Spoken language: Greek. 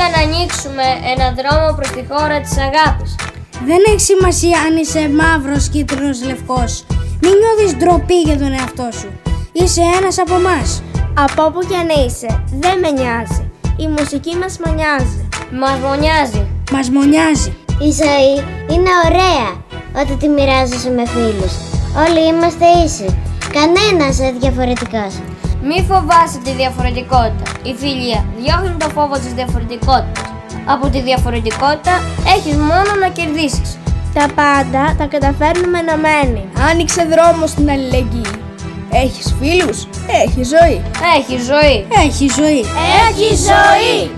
να ανοίξουμε έναν δρόμο προς τη χώρα της αγάπης. Δεν έχει σημασία αν είσαι μαύρος, κίτρινος, λευκός. Μην νιώθεις ντροπή για τον εαυτό σου. Είσαι ένας από εμάς. Από όπου κι αν είσαι, δεν με νοιάζει. Η μουσική μας μονιάζει. Μας μονιάζει. Μας μονιάζει. Η ζωή είναι ωραία όταν τη μοιράζεσαι με φίλους. Όλοι είμαστε ίσοι. Κανένας διαφορετικός. Μη φοβάσαι τη διαφορετικότητα. Η φιλία διώχνει το φόβο της διαφορετικότητας. Από τη διαφορετικότητα έχεις μόνο να κερδίσεις. Τα πάντα τα καταφέρνουμε ενωμένοι. Άνοιξε δρόμο στην αλληλεγγύη. Έχεις φίλους, έχει ζωή. Έχει ζωή. Έχει ζωή. Έχει ζωή!